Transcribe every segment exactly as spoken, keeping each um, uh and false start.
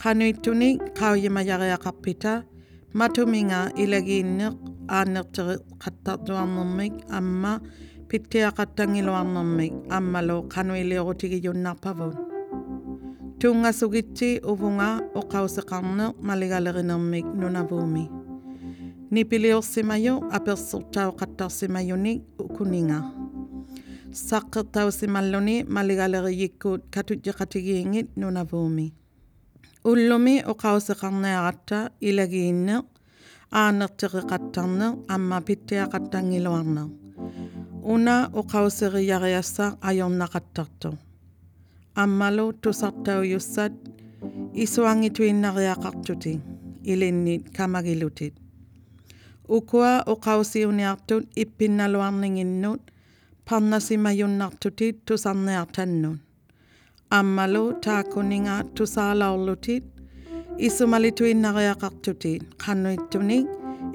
qanuittunik qauyimajariaqarpita matuminga ilagiinneq aanerteri qattartuarnermik amma pittiaqattangiluarnermik ammalu qanuiliorutigijunnarpavut tungasugitsi uvunga uqauseqarneq maligalerinermik nunavuumi nipiliorsimayu apersortau qattarsimayunik ukuninga saqqertausimalluni maligaleriyikkuut katutjeqatigiingit nunavuumi ullumi uqauseqarniaratta ilagiinneq aanerteqeqattarneq amma pittiaqattangiluarneq una uqauseriyariassaq ajornaqattartu ammalu tusartaujussat isuangituinnariaqartuti ilinnit kamagilutit ukua uqausiuniartut ippinnaluarninginnut parnasimajunnartutit tusarniartannut ammalu taakuninga tusaalaorlutit isumalituinnariaqartutit qanuittunik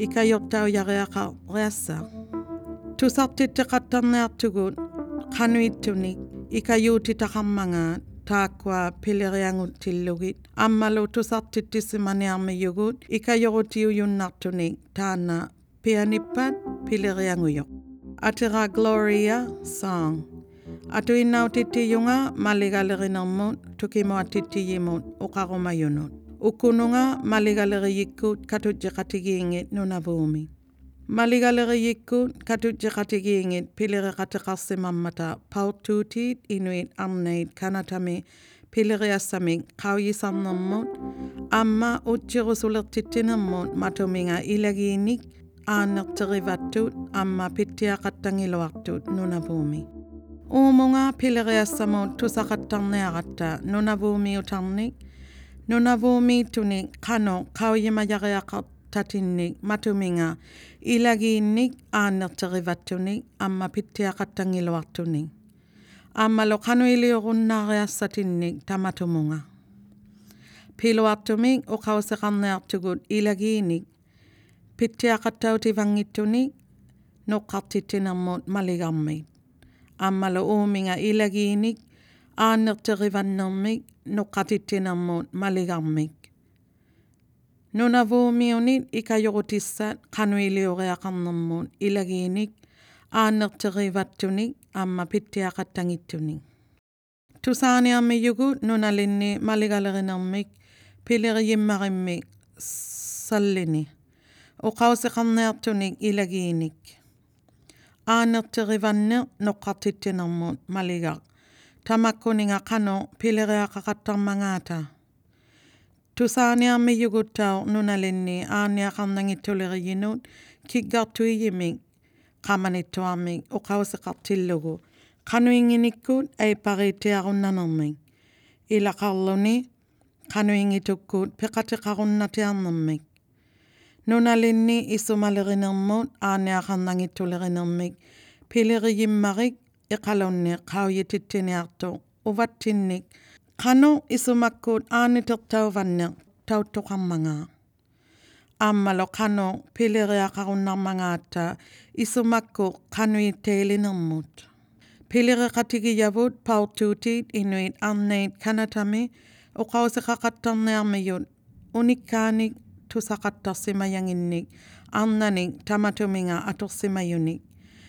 ikajortaujariaqariassaq tusartitteqattarniartugut qanuittunik ikayuutitaqarmangaat taakkua pileriangutillugit ammalu tusartittissimaniarmiyugut ikajorutiujunnartunik taana pianippat pileriangujoq atera Gloria song atuinnautittiyunga maligalerinermut tukimuatittiyimut uqarumayunut ukununga maligaleriyikkuut katutjeqatigiingit nunavuumi maligaleriyikkuut katutjeqatigiingit pilereqateqarsimammata paurtuutit inuit arneit kanatami pileriassamik qauyisarnermut amma utjirusulertittinermut matuminga ilagiinik aanerterivattut amma pittiaqattangiluartut nunavuumi uumunga pileriassamut tusaqattarniaqatta nunavuumiutarnik nunavuumiitunik qanu qauyimajariaqartatinnik matuminga ilagiinnik aanerterivattunik amma pittiaqattangiluartunik ammalu qanuiliorunnaariassatinnik tamatumunga piluartumik uqauseqarniartugut ilagiinik pittiaqattautivangittunik noqqartittinermut maligarmit ammalu uuminga ilagiinik aanerterivannermik noqqatittinermut maligarmik nunavuumiunit ikajorutissat qanuilioriaqarnermut ilagiinik aanerterivattunik amma pittiaqattangittunik tusaaniarmiyugut nunalinni maligalerinermik pileriyimmaqimmik sallini uqauseqarniartunik ilagiinik aanerterivanneq noqqartittinermut maligaq tamakkuninga qanu pileriaqaqattarmangaata tusaaniarmiyuguttau nunalinni aaniaqarnangittuleriyinut kiggartuiyimik qamanittuarmik uqauseqartillugu qanuinginikkut aipariittiarunnanermik ilaqarluni qanuingitukkuut peqateqarunnatiarnermik nunalinni isumalerinermut aaniaqarnangittulernermik pileriyimmarik iqalunni qauyitittiniartu uvattinnik qanu isumakkuut aanitertauvanneq tauttoqarmangaa ammalu qanu pileriaqarunnarmangaatta isumakku qanuitteilinermut pilereqatigiyavut paurtuutit inuit arneit kanatami uqauseqaqattarniarmiyut unikkaanik tusaqattarsimayanginnik arnanik tamatuminga atorsimayunik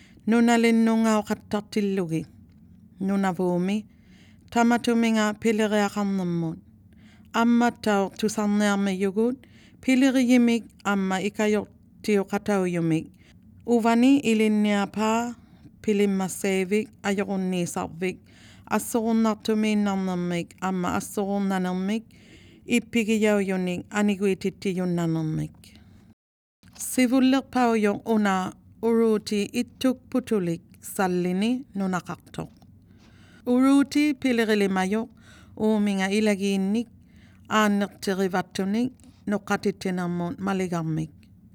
nunalinnungauqattartillugi nunavuumi tamatuminga pileriaqarnermut ammattau tusarniarmiyugut pileriyimik amma ikajortiuqataujumik uvani ilinniapaa pilimmasseivik ajorunniisarvik assorunnartumiinnarnermik amma assorunnanermik ippigiyaujunnik aniguitittiyunnanermik sivullerpaujoq una uruuti ittuk putulik sallini nunaqartoq uruuti pilerilimajoq uuminga ilagiinnik aanerterivattunik noqqatittinermut maligarmik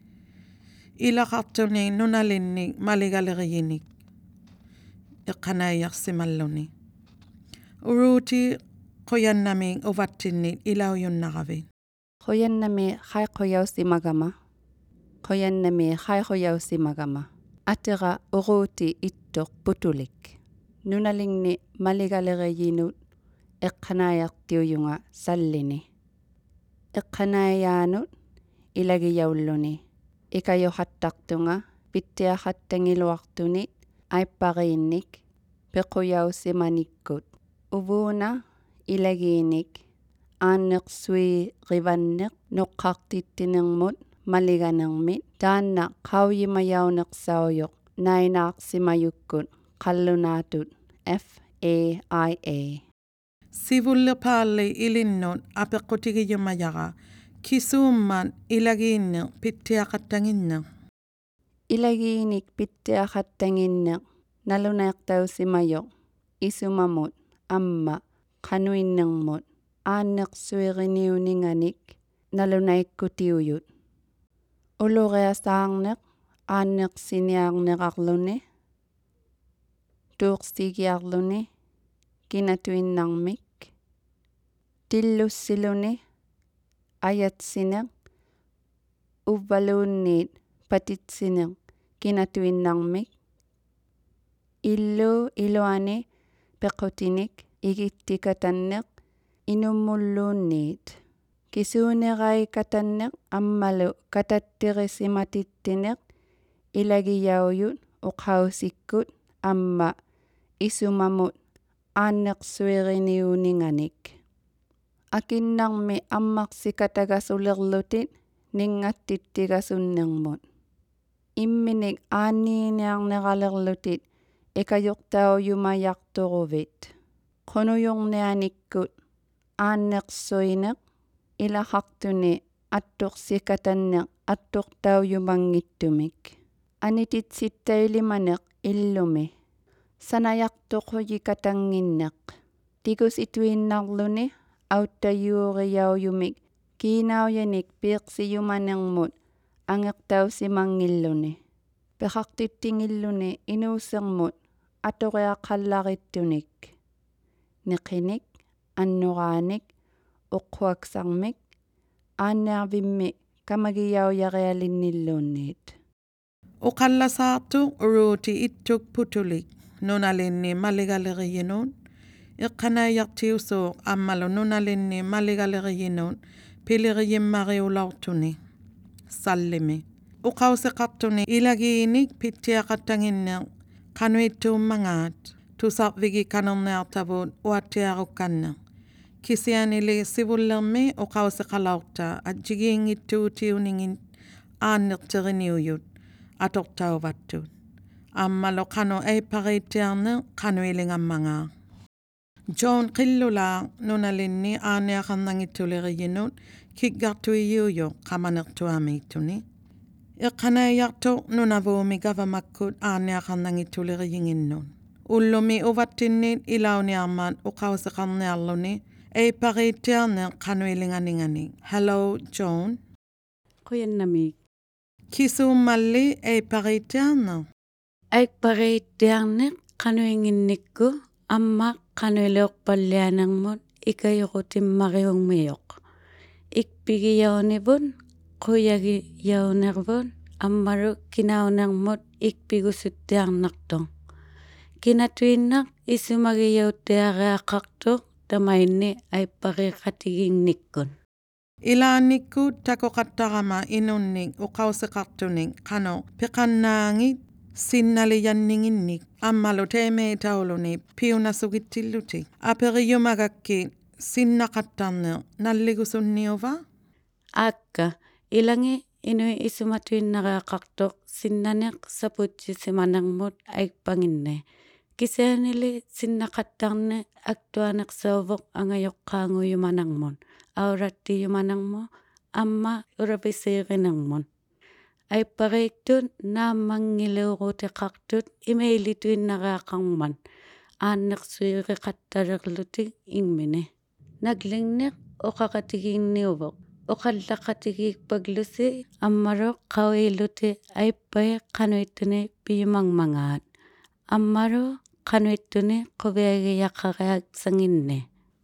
ilaqartunik nunalinnik maligaleriyinik iqqanaiyarsimalluni uruuti qoyannamik uvattinnit ilaujunnaravit qoyannami qaiqoyausimagama qoyannami qaiqoyausimagama atera uruuti ittoq putulik nunalingni maligaleriyinut eqqanaayartiujunga sallini Iqanayaanut ilagiyauluni. Ikayohattartunga pittiaqattangiluartunit aippariinnik pequyausimanikkut. Uvuuna ilagiinik aanneqsui rivanneq noqqartittinermut maliganermit taanna qauyimajauneqsaujoq nainaaqsimajukkut qallunaatut F A I A. Sivullepaalle ilinnut apeqqutigiyumajaqa kisuumman ilagiinneq pittiaqattanginneq. Ilagiinik pittiaqattanginneq naluneqtausimajoq isumamut amma qanuinnermut aanneqsuiriniuninganik nalunaikkutiujut. Ulureasaarneq aanneqsiniaarneqarluni tuuqsigiarluni kinatuinnarmik tillussiluni ajatsineq uvvaluunniit patitsineq kinatuinnarmik illu iluani pequtinik igittikatanneq inummulluunniit kisuunerai ammalu katattirisimatittineq ilagiyaujut uqausikkut amma isumamut aanneqsuiriniuninganik. Akinnarmi ammaqsikatagasulerlutit ningattittigasunnermut. Imminik aanniiniarneralerlutit ikajuqtaujumajaqturuvit. Qunujornianikkut aanneqsuineq ilaqartuni attuqsikatanneq attuqtaujumangittumik. Anititsittailimaneq illumi. Sanajaqtuqujikatanginneq. Tikusituinnarluni auttajuuriyaujumik kiinauyanik piiqsiyumanermut angeqtausimangilluni. Peqartittingilluni inuusermut atuqiaqallarittunik. Neqinik, annuraanik, uqquaksarmik, aannearvimmi kamagiyaujarialinnilluunniit. Uqallasaartu uruuti ittuk putulik nunalinni maligaleriyinun iqqanayartiusuuq ammalu nunalinni maligaleriyinun piliriyimmariulaurtuni sallimi. Uqauseqartuni ilagiinik pittiaqattanginneq qanuittuummangaat tusarvigi kanerniartavut uattiarukanneq. Kisianili sivullermi uqauseqalaurta atjigiingittuutiuningin aannerteriniujut atortauvattut. Ammalu qanu eipariittiarneq qanuilingammangaa. John qillulaa nunalinni aanniaqarnangittuleriyinut kiggartuijuujo qamanertuamiittuni. Iqqanayartuq nunavuumi gavamakkut aanniaqarnangittuleriyinginnun. Ullumi uvattinnit ilauniarmaat uqauseqarniarluni eipariittiarneq qanuilinganingani. Hello, John. Quyannamik. Kisuummalli eipariittiarneq. Aikpariittiarneq qanuinginnikku amma qanuileoqpallianermut ikajuqutimmariungmijoq. Ikpigiyaunivun quyagiyaunervun ammaru kinaunermut ikpigusuttiarnartoq. Kinatuinnaq isumagiyauttiariaqartuq tamainni aippariqatiginnikkun. Ilaanikku takoqattaqama inunnik uqauseqartunik qanu piqannaangit sinnaliyanninginnik ammalu teemeetauluni piunasugittillutik aperiyumagakki sinnaqattarneq nalligusunniuva? Akka ilangi inui isumatuinnariaqartuq sinnaneq saputsisimanermut aikpanginne. Kisianili sinnaqattarne aktuaneqsauvoq angajoqqaanguyumanermun aurattiyumanermu amma urapisiirinermun. Aippariittut naammangiluuruteqartut imeilituinnariaqarman aanneqsuiriqattalerlutik ingmini. Naglingneq uqaqatigiinniuvoq. Uqallaqatigiikpaglusi ammaru qawiluti aippai qanuittuni piyumangmangaat. Ammaru qanuittuni quviagiyaqariaqsanginne.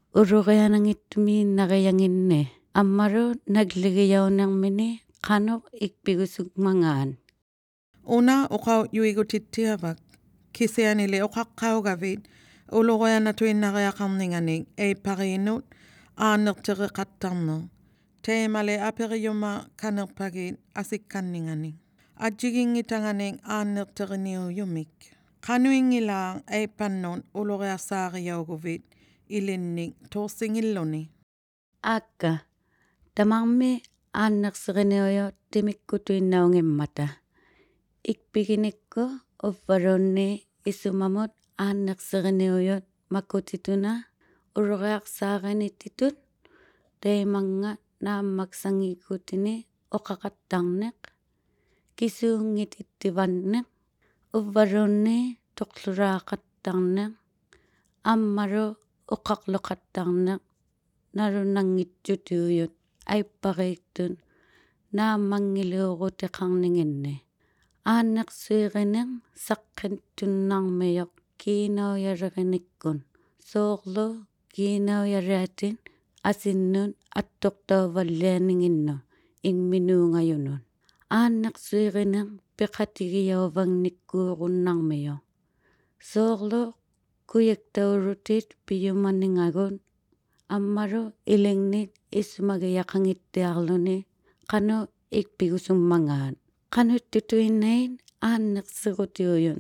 Ururianangittumiinnariyanginne. Ammaru nagligiyaunermini qanu ikpigusugmangaan. Una uqau yuigutittiavak. Kisianili uqaqqaugavit uluruyanatuinnariaqarninganik eipariinut aannertereqattarneq. Teemale aperiuma kanerpagit asikkanningani. Adjigingitangani aannerteriniuyumik. Qanuingilaang ei pannon uloreasaariauguvit ilinnik torsingilluni. Akka tamammi aannerseriniuyo timikkutuinnaungimmata. Ikpiginikku uvvarunni isumamut aannerseriniuyut makutituna ulorearsaarinititut teimanga naammaksangikutini oqaqattarneq kisuungitittivanneq uvvarunni toqluraaqattarneq ammaru oqaqloqattarneq narunanngitsutuuyut aippariiktun naammangiluuruteqarninginni aanneqsuiqineq saqqittunnarmiyoq kiinauyaleriниkkун soorlu kiinauyariatin asinnun attortauvallianinginnu ingminuungajunun aanneqsuiqineq piqatigiyauvagnikkuurunnarmiyo soorlu kuyaktaurutit piyumaningagun ammaru ilignit ismagiyaqangittiarluni qanu ikpigusummangaat qanuttutuinnain aanneqsirutiuyun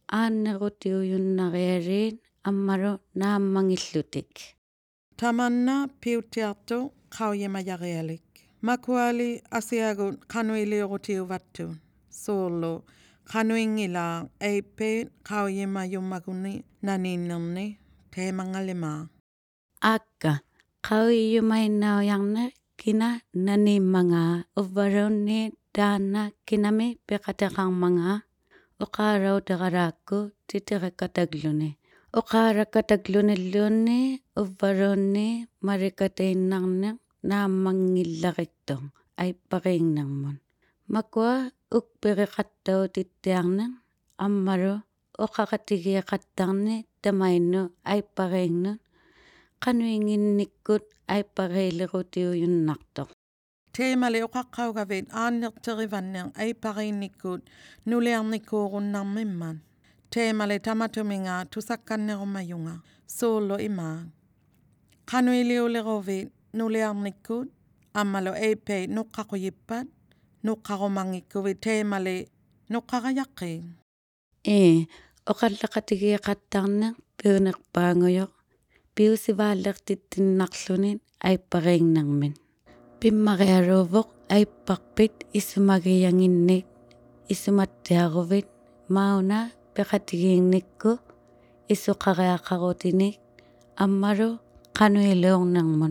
aannerutiuyunnariariin ammaru naammangillutik. Tamanna piutiartu qauyimajarialik. Makuali asiagun qanuiliurutiuvattun. Soorlu qanuingilaang eipeet qauyimajummakuni naninnerni teemangalimaa. Akka qauyumainnauyarne kina nanimmangaa uvvarunni taanna kinami peqateqarmangaa oqaarautaqaraakku titiqakkatagluni oqaarakataglunilluunni uvvarunni marikateinnarneq naammangillariqtoq aippariinnermun makua ukpiriqattautittiarneq ammaru oqaqatigiaqattarni tamainnu aippariinnut qanuinginnikkut aippariilirutiuyunnartoq. Teemale oqaqqaugavit aannerterivanneq aipariinnikkut nuliarnikkuurunnarmimman. Teemale tamatuminga tusakkannerumajunga soorlu imaa. Qanuiliuleruvit nuliarnikkut ammalo eipeit nuqqaquyippat nuqqarumangikkuvit teemale nuqqaqajaqqii. Ee oqallaqatigiaqattarneq piunerpaanguyoq piusivaallertittinnarlunit aippariinnermin pimmariaruuvoq aipparpit isumagiyanginnik isumattiaruvit mauna peqatigiinnikku isuqariaqarutinik ammaru qanuiluornermun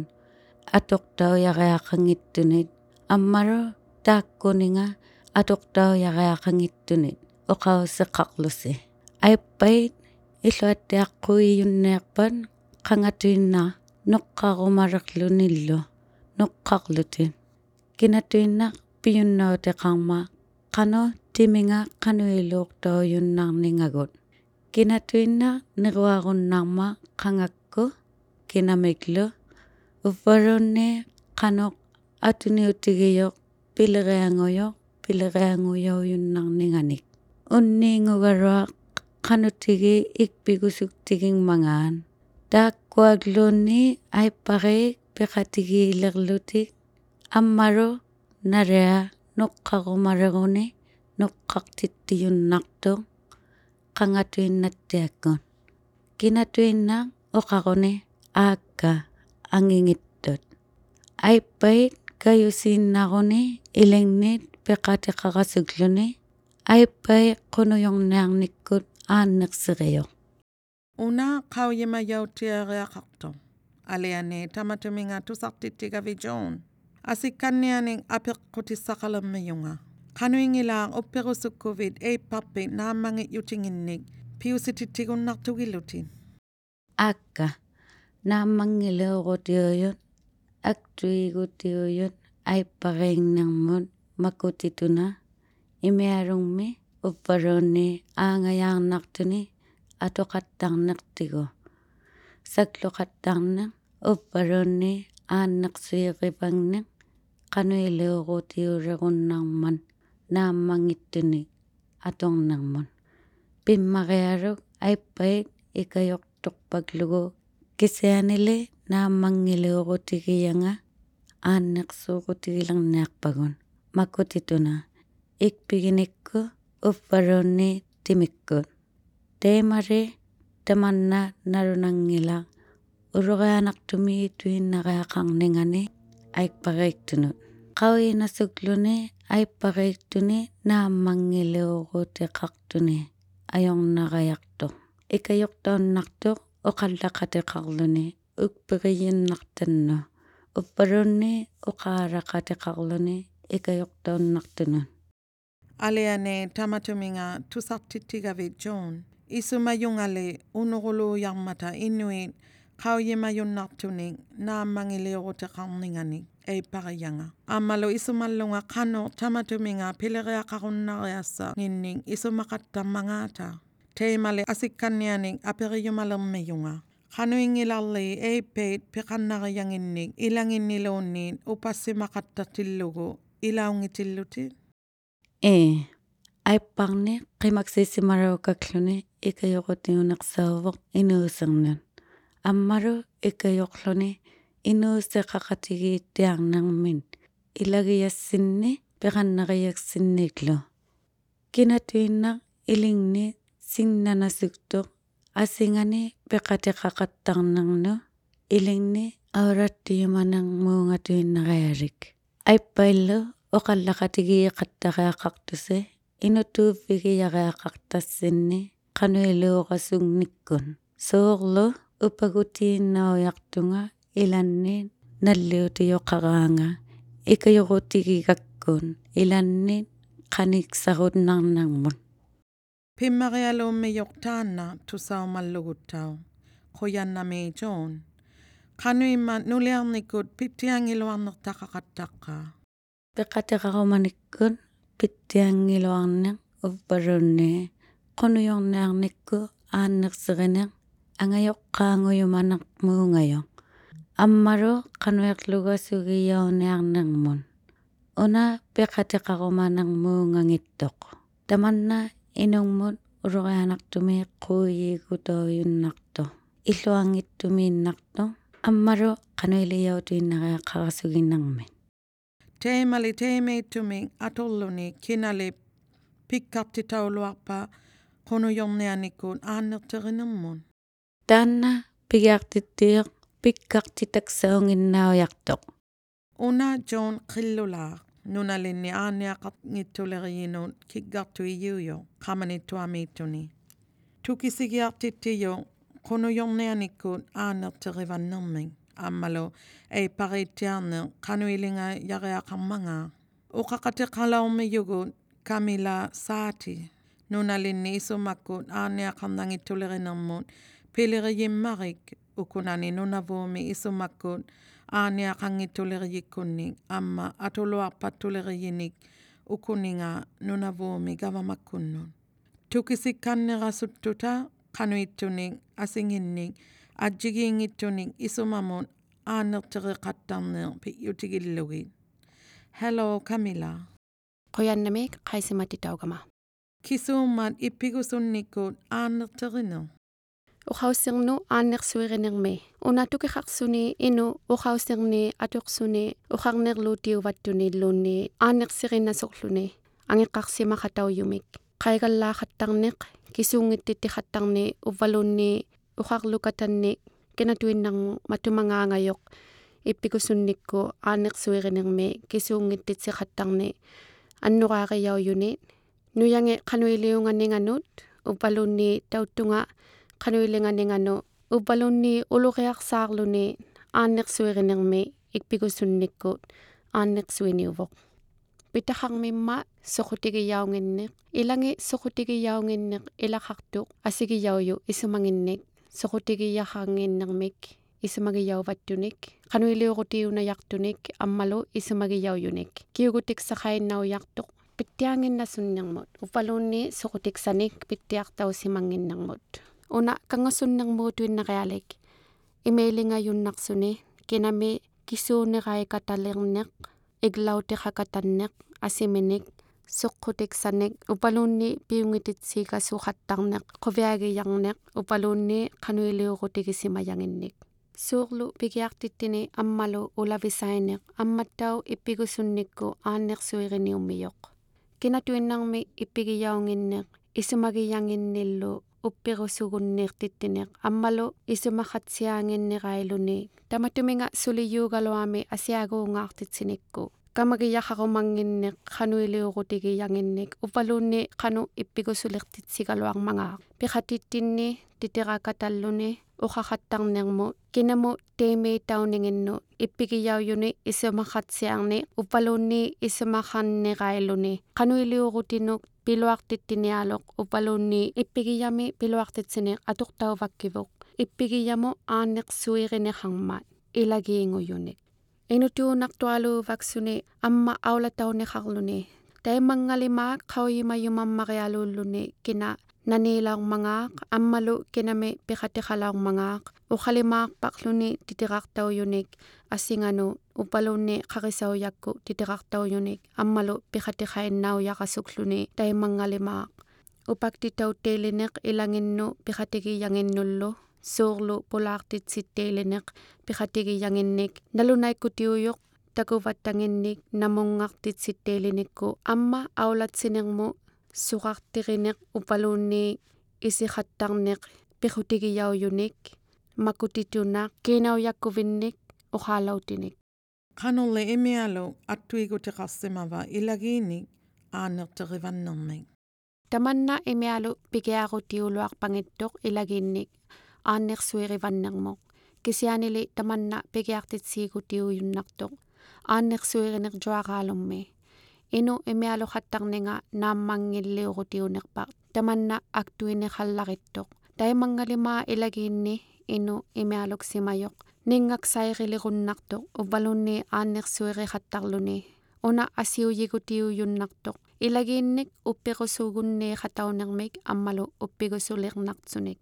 atoqtauyariaqangittunit ammaru taakkuninga atoqtauyariaqangittunit oqauseqarlusi aippait illuattiaqquiyunniarpan qangatuinna noqqarumarerlunillu noqqarlutin kinatuinnaq piyunnauteqarma qanu timinga qanuiluortauyunnarningagut kinatuinna niruarunnarma qangakku kinamiklu uvvarunni qanuq atuniutigiyoq pilerianguyoq pilerianguyauyunnarninganik unniingugaruaq qanutigi ikpigusuktigingmangaan taakkuagluunni aippariik peqatigiilerlutik ammaru naria nuqqarumareruni nuqqartittiyunnartuq qangatuinnattiakkun kinatuinnaq oqaruni aakka angingittut aippait kayusiinnaruni ilingnit peqatiqarasukluni aipai qunuyorniarnikkut aanneqsiriyoq. Una qauyimayautiariaqartu. Aliani tamatuminga tusartittigavijoon. Asikkannianing apeqqutissaqalermiyunga. Qanuingilaang upperusukkuvit eipparpit naammangit yutinginnik piusititigunnartugilutin. Akka naammangiluurutiuyut aktuigutiuyut aippariinnermut makutituna imiarungmi uvvarunni aangayaarnartuni atoqattarnertigu sakluqattarneq uvvarunni aanneqsuiqipagneq qanuiluurutiulerunnarman naammangittuni atornermun pimmariaruk aippait ikayortorpaklugu kisianili naammangiluurutigiyanga aanneq suuqutigilerniarpagun makutituna ikpiginikku upparunni timikkut teemari tamanna narunangila uruqianartumi tuinnariaqarningani aikpariiktunut qauinasukluni aippariiktuni naammangiluuruteqartuni ajornariartuq ikajortaannartuq oqallaqateqarluni ukpiriyinnartannu upparunni uqaalaqateqarluni ikajortaannartunun Aleane tamatuminga tusartittigavi John. Isumayungale unurulujarmata inuit qauyimayunnartuning naamangiliuruteqarningani ei pariyanga. Amalu isumallunga qanu tamatuminga pileriaqarunnariassa ninning isumaqattamangata. Teimale asikkannianing aperiyumalermiyunga. Qanuingilarli ei peit piqannariyanginnik ilanginniluunniin upassimaqattatillugu ilaungitilluti. ee aipparni qimaksisimaruukakluni ikajoqutiuneqsaavuq inuusernun ammaru ikajorluni inuuseqaqatigiittiarnermin ilagiassinni piqannariaksinniklu kinatuinnar ilingni sinnanasuktuq asingani piqatiqaqattarnernu ilingni aurattiumanermuungatuinnariarik aippaillu oqallaqatigiiqattariaqartusi inutuuffigiyariaqartassinni qanuiluuqasugnikkun soorlu upagutiinnaujartunga ilanni nalliutioqaraanga ikajorutigigakkun ilanni qaniksarunarnermun Pimmarialuummiyortaanna tusaumalluguttau quyannami John. Qanuimma nuliarnikut pittiangiluarnertaqaqattaqqa. piqatiqarumanikkun pittiangiluarneq upparunni qunujorniarnikku aannerserineq angajoqqaanguyumanermuungajoq ammaru qanuiqlugasugiyauniarnermun una piqatiqarumanermuungangittoq tamanna inungmut uruqianartumi quuyigutoyunnarto illuangittumiinnarto ammaru qanuiliautuinnariaqqarasuginermin Teemali teemeittuming atolluni kinali pikkartitauluarpa qunujornianikun aannerterinermun. taanna pigiartittiiq pikkartitaksaunginnaujartoq Una John qillulaaq nunalinni aaniaqarngittuleriyinun kiggartuijuujo qamanittuamiittuni. Tukisigiartittijo qunujornianikun aannerterivannerming. Ammalu ei pariittiarne qanuilinga yariaqarmanga. Uqaqatiqalaumiyugun Camilla Saati. Nunalinni isumakkun aaniaqarnangittulernermun piliriyimmarik ukunani nunavuumi isumakkun aaniaqarngittuleriyikkunni amma atuluarpattuleриyinik ukuninga nunavuumi gavamakkunnun. Tukisikkannerasuttuta qanuittuning asinginnik ajjigiingittuning isumamun aannerteriqattarneer pi'utigillugit. Hello Camilla. Quyannamik qaisimatitaugama. Kisuummat ippigusunnikkut aannerteriner. Uqaussernu aannersuirinermi unatukiqarsuni inu uqausserni atuqsuni uqarnerluutiuvattuni illuunni aannersirinasorluni angeqqarsimaqataujumik qaigallaaqattarneq kisuungittittiqattarni uvvalunni uqarlukatanni kinatuinnarmu matumangaangajoq ippikusunnikku aannersuirinermi kisuungittittiqattarni annuqaarijaujuni nuyange qanuiliunganinganut uvvalunni tauttunga qanuilinganinganu uvvalunni uluqiarsaarluni aannersuirinermi ikpikusunnikku aannersuiniuvoq pitaqarmimma soqutigijaunginneq ilangi soqutigijaunginneq ilaqartuq asigijauju isumanginnik soqutigijarranginnermik isumagijauvattunik qanuiliurutiunajartunik ammalu isumagijaujunik kiugutiksaqainnaujartuq pittianginnassunnermut uvvalunni soqutiksanik pittiartausimanginnermut una kangassunnermuutuinnarialik imailingajunnarssuni kinami kisuuneraikatalerneq iglautiqakatanneq asiminik soqqutiksanik uvvalunni piungititsiikasuqattarneq quviagijarneq uvvalunni qanuiliurutigisimajangинник Suurlu pigiartittini ammalu ulavisaineq ammattau ippigusunnikku aannersuiriniummijoq. Kinatuinnarmi ippigijaunginneq isumagiyanginnillu uppirusugunniirtittineq ammalu isumaqatsiaanginnerailuni tamatuminga suliyuugaluami asiaguungaartitsinikku. Kamagiyaharumanginneq qanuiliuqutigiyanginnik upaluunni qanu ippigusulertitsigaluarmangaaq. Piqatittinni titirakatalluni uqaqattarnermu kinamu teimiitauninginnu ippigiyaujuni isumaqatsiarni upaluunni isumaqannerailuni qanuiliuqutinuk piluartittinialoq upaluunni ippigiyami piluartitsineq atuqtauvakkivuq ippigiyamu aanneqsuirineqarmat ilagiingujunik. Inutuunartualuuvaksuni amma aulatauneqarluni taimangalimaaq qauyimayumammarialuulluni kina naniilaurmangaaq ammalu kinami piqatiqalaurmangaaq uqalimaarpaqluni titirartaujunik assinganu upaluunni qarisaujakku titirartaujunik ammalu piqatiqainnaujarasuqluni taimangalimaaq upaktitautteilineq ilanginnu piqatigiyanginnullu suurlu pulaartitsitteilineq piqatigiyanginnik nalunaikutiujuq takuvattanginnik namungartitsitteilinikku amma aulatsinermu suqartirineq upaluunni isiqattarneq piqutigiyaujunik makutitunak kiinaujakkuvinnik uqaalautinik. Qanulle imialu attuigutiqarsimava ilagiinik aannerterivannermik. Tamanna imialu pigiarutiuluarpangittoq ilagiinnik aannersuirivannermoq. Kisianili tamanna pigiartitsiigutiujunnartoq aannersuirinerjuaqaalummi. Inu imialu qattarninga naammangilliuqutiunerpaq tamanna aktuineqallarittoq. Taimangalimaa ilagiinni inu imialuksimajoq ninngaksairilirunnartoq upaluunni aannersuiriqattarluni una asiujikutiujunnartoq. Ilagiinnik uppiqusugunniiqataunermik ammalu uppigusulernartsunik.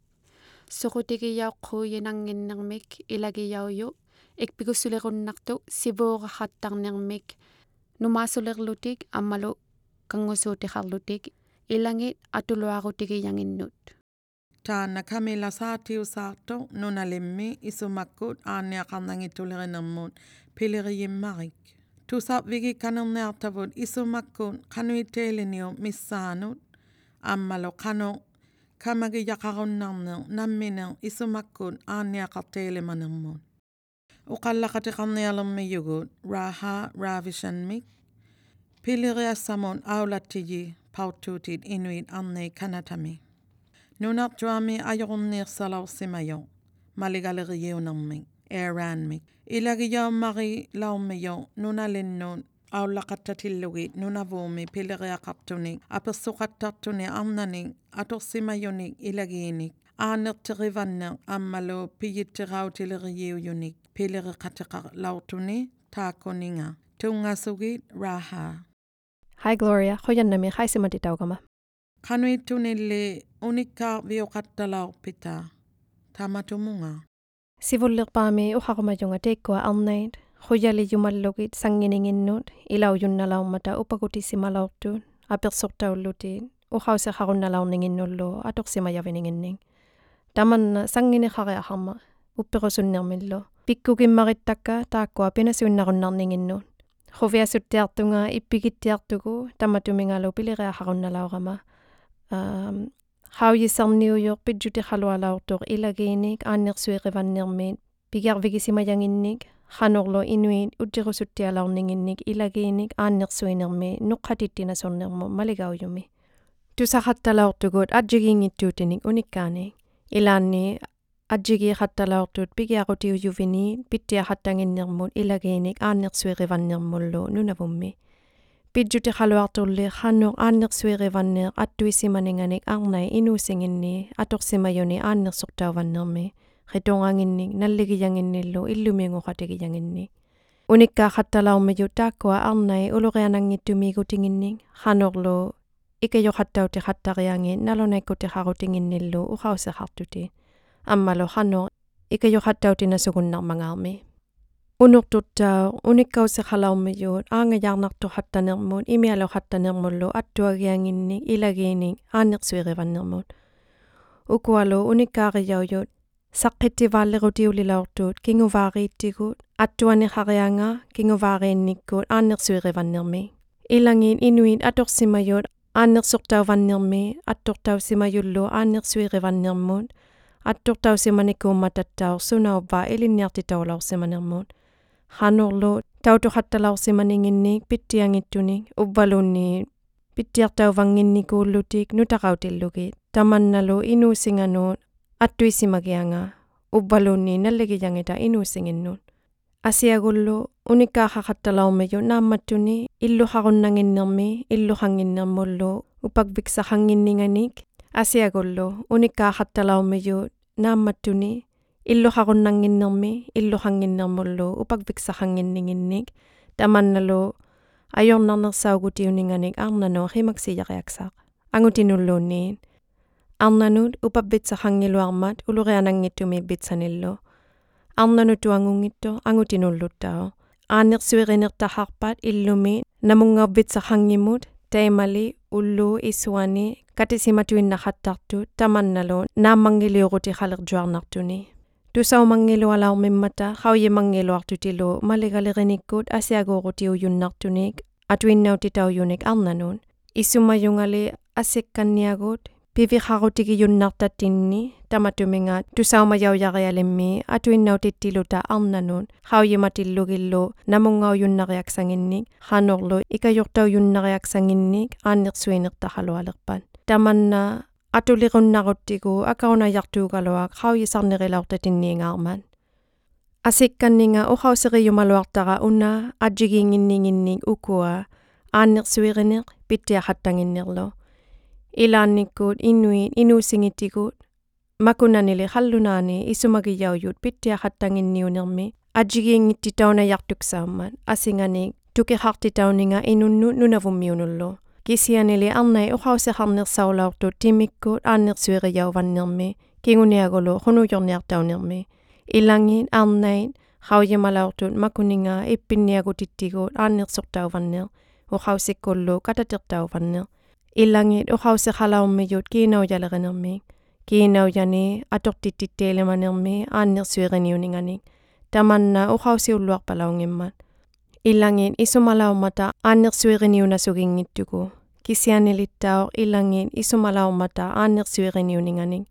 Suqutigiyauqquuyinanginnermik ilagiyauju ikpigusulerunnartu sivuuqaqattarnermik numaasulerlutik ammalu kangusuutiqarlutik ilangit atuluarutigiyanginnut. Taana Kamila saatiusaarto nunalimmi isumakkut aanniaqarnangitulerinermut piliriyimmarik. Tusap vigi kanerneartavut isumakkut qanuiteiliniu missaanut ammalu qanu kamagiyaqarunnarner namminer isumakkut aanniaqarteilimanermut. Uqallaqatiqarnialermiyugut Raha Ravishanmik piliriassamun aulattiji paututit inuit arnei kanatami. Nunartuami ajorunniirsalausimajo maligaleriunermik Aaronmik. Ilagiyaummari laummijo nunalinnun aullaqattatillugit nunavuumi piliriaqartunik apersuqattartuni arnanik atorsimajunik ilagiinik aanerterivanner ammalu piyittirautileriujunik piliriqatiqarlautuni taakuninga tungasugit Raha. Hi Gloria, qoyannami qaisimantitaugama. Qanuittunilli unikkaa viuqattalaurpita tamatumunga. Sivullerpaami uqaqumajunga teekkua arnait qoyalijumalugit sangininginnut ilaujunnalaummata upakutisimalaurtuut apersortaullutit uqauseqarunnalaurninginnullu atorsimajavininginning. Tamanna sangineqariaqarma uppequsunnermillu pikkukimmarittakka taakkua pinasuinnaqunnerninginnut. Qoviasuttiartunga ippigittiartugu tamatumingalu piliriaqarunnalaurama. Um, Qaujissarniujoq pidjutiqalualaurtuq ilagiinik aannersuiqivannermiit pigiarvigisimajanginnik qanorlu inuit uttiqusuttialaurninginnik ilagiinik aannersuinermi nuqqatittinassornermu maligaujumi. Tusaqattalaurtugut adjigiingittuutinik unikkaanik ilaanni adjigiiqattalaurtut pigiaqutiujuvini pittiaqattanginnermut ilagiinik aannersuiqivannermullu nunavummi. Pidjutiqaluartulli qannuq aannersuiqivanneq attuisimaninganik arnai inuusinginni atorsimajuni aannersortauvannermi qitunganginnik nalligiyanginnillu illumiunguqatigiyanginnik. Unikkaaqattalaurmiju taakkua arnai uluqiananngittumiigutinginnik qanorlu ikajoqattautiqattariangi nalunaikutiqarutinginnillu uqauseqartuti ammalu qanuq ikajoqattautinasugunnarmangaarmi. Unurtuttau unikkauseqalaurmijut aangajaarnartuqattanermut imialuqattanermullu attuagianginnik ilagiinik aannersuiqivannermut. Ukualu unikkaarijaujut saqqittivaallерутиулилаортуут кингуваарииттигут аттуанихарианга кингуваариинниккуут ааннерсуириваннерми илангиин инуит аторсимаюут ааннерсортауваннерми аттортаусимаюллу ааннерсуириваннермут аттортаусиманикууммататтаор сунауваа илинниартитаулаорсиманермут ханорлу таутухатталаорсиманингинник питтиангиттуник уввалуунни питтиартаувангинникууллутик нутақаутиллугит таманналу инуусингануут аттуисимагианга уввалуунни наллагиянгита инуусингиннут асиагуллу униккаахақатталаормаю наамматтуни иллухаруннангиннерми иллухангиннермуллу упаквиксахангиннинганик асиагуллу униккаахатталаормаю наамматтуни иллухаруннангиннерми иллухангиннермуллу упаквиксахангиннингинник таманналу ajornarnersauгутиунинганик арнаноо химаксияриаксаақ ангутинуллуунниин арнанут упаппитсахангилуармат улурианангиттуми битсаниллу арнану туангунгитто ангутинуллуттао ааннерсуиринертахарпат иллуми намунгавбитсахангимут таймали уллу исуани катисиматуиннахаттартут таманналу нааммангилиорутихалерджуарнартуни тусаумангилуалаормиммата хауйимангилуартутилу малигалериниккут асиагоорутиуюннартуник атуиннаутитауюник арнанун исумаюнгали ассикканниагут пивихарутигиюннартаттинни таматумингаат тусаумаяуяриалимми атуиннаутиттилута арнанун хауйиматиллугиллу намунгауюннариаксангинник ханорлу икажортауюннариаксангинник ааннерсуинертахалуалерпат таманна атулируннаруттигу акарунаяртуугалуак хауйисарнерилаортатинниингаармат асикканнинга ухаусериюмалуартара уна аджигиингиннингинник укуа ааннерсуиринеқ питтиахаттангиннерлу илаанниккуут иннуит инуусингитигут макунанили халлунаани исумагияуют питтиахаттангинниунерми аджигиингиттитаунаяартуксааммат асинганик тукихартитаунинга инуннут нунавуммиунуллу кисианили арнай ухаусеқарнерсаулаортут тимиккут ааннерсуирияуваннерми кингуниагулу хунуйорниартаунерми илангит арнайт хауйималаортут макунинга иппинниагутиттигут ааннерсортауваннер ухаусиккуллу кататертауваннер илангит ухаусеқалауммиют кинауялеринерми кинауяни атортиттиттеилеманерми ааннерсуириниунинганик таманна ухаусиуллуарпалаунгиммат илангит исумалаумата ааннерсуирiniunasugingittugu кисианилиттаор илангит исумалаумата ааннерсуирiniuninganik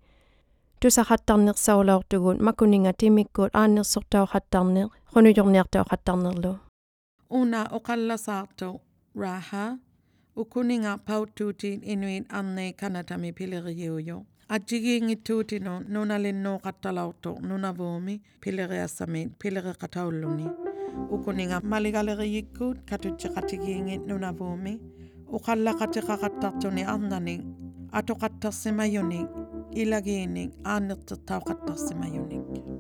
тусахаттарнерсаулаортугут макунинга тимиккут ааннерсортауқаттарнеқ хунуйорниартауқаттарнерлу una oqallasaartu raha ukuninga pautuutiin inuit arnei kanatami pileriuyo ajjigiingittuutinu nunalinnuuqattalaortu nunavuumi pileriassamit pileriqataulluni ukuninga maligaleriyikkuut katutjeqatigiingit nunavuumi uqallaqatiqaqattartuni arnanik atoqattarsimayunik ilagiinik aannertertauqattarsimayunik